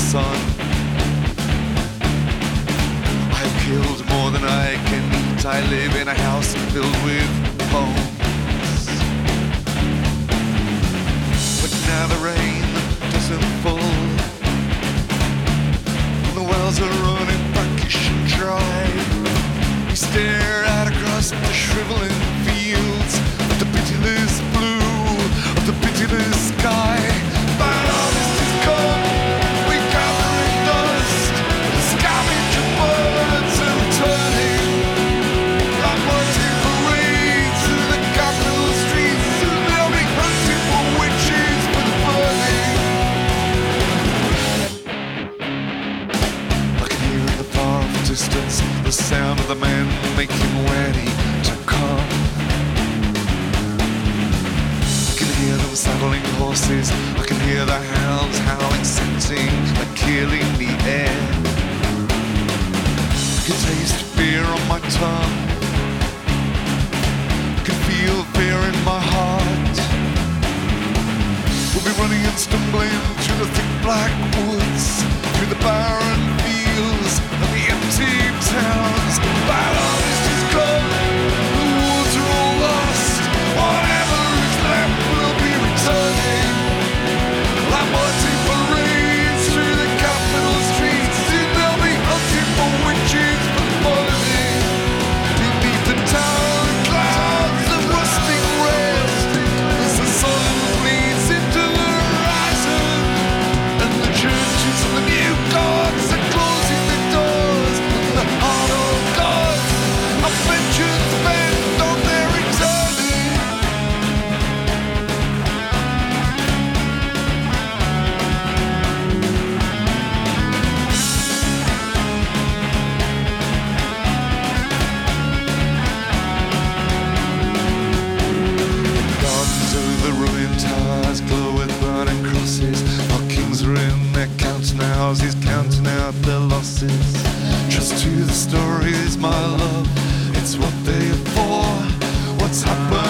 sun. I have killed more than I can eat. I live in a house filled with bones. But now the rain doesn't fall, the wells are running brackish and dry. We stare out across the shriveling fields at the pitiless blue of the pitiless sky. But harvest is come, we gather in dust, the scavenge of birds are returning, like marching parades through the capital streets, and they'll be hunting for witches for the burning. I can hear in the far off distance the sound of the men making ready to come. I can hear them saddling horses, I can hear the hounds howling, scenting and killing the air. I can taste fear on my tongue, I can feel fear in my heart. We'll be running and stumbling through the thick black woods, through the barren fields and the empty towns. Bad harvest is gone, the woods are all lost, whatever is left will be returning, like marching parades through the capital streets, and they'll be hunting for witches for the burning. Beneath the towering clouds of rusting red, as the sun bleeds into the horizon, and the churches and the new gods are closing the doors, and the heart of gods are vengeance bent on their returning. Gardens of the ruined towers glow with burning crosses. Our kings are in their counting houses, counting out their losses. Trust to the stories, my love, it's what they are for. What's happened